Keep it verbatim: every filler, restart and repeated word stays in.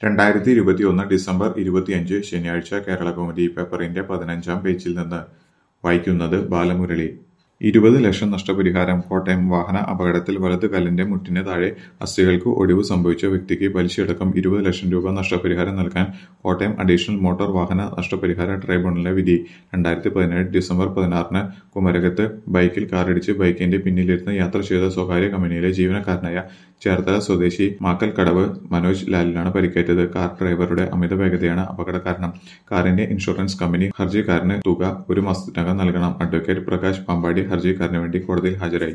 രണ്ടായിരത്തി ഇരുപത്തിയൊന്ന് ഡിസംബർ ഇരുപത്തിയഞ്ച് ശനിയാഴ്ച കേരളകൗമുദി പേപ്പറിന്റെ പതിനഞ്ചാം പേജിൽ നിന്ന് വായിക്കുന്നത് ബാലമുരളി. ഇരുപത് ലക്ഷം നഷ്ടപരിഹാരം. കോട്ടയം വാഹന അപകടത്തിൽ വലത് കാലിന്റെ മുട്ടിന് താഴെ അസ്ഥികൾക്ക് ഒടിവ് സംഭവിച്ച വ്യക്തിക്ക് പലിശയടക്കം ഇരുപത് ലക്ഷം രൂപ നഷ്ടപരിഹാരം നൽകാൻ കോട്ടയം അഡീഷണൽ മോട്ടോർ വാഹന നഷ്ടപരിഹാര ട്രൈബ്യൂണലിലെ വിധി. രണ്ടായിരത്തി പതിനേഴ് ഡിസംബർ പതിനാറിന് കുമരകത്ത് ബൈക്കിൽ കാറിടിച്ച് ബൈക്കിന്റെ പിന്നിലിരുന്ന് യാത്ര ചെയ്ത സ്വകാര്യ കമ്പനിയിലെ ജീവനക്കാരനായ ചേർത്തല സ്വദേശി മാക്കൽക്കടവ് മനോജ് ലാലിനാണ് പരിക്കേറ്റത്. കാർ ഡ്രൈവറുടെ അമിത വേഗതയാണ് അപകട കാരണം. കാറിന്റെ ഇൻഷുറൻസ് കമ്പനി ഹർജിക്കാരന് തുക ഒരു മാസത്തിനകം നൽകണം. അഡ്വക്കേറ്റ് പ്രകാശ് പാമ്പാടി ഹർജിക്കാരന് വേണ്ടി കോടതിയിൽ ഹാജരായി.